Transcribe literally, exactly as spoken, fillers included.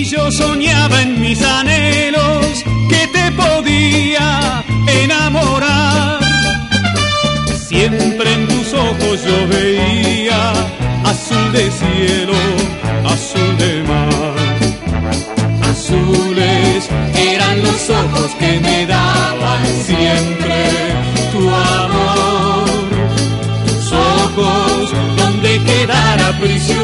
yo soñaba en mis anhelos que te podía enamorar. Siempre en tus ojos yo veía azul de cielo, azul de mar. Azules eran los ojos que me daban siempre tu amor. Tus ojos donde quedara prisionero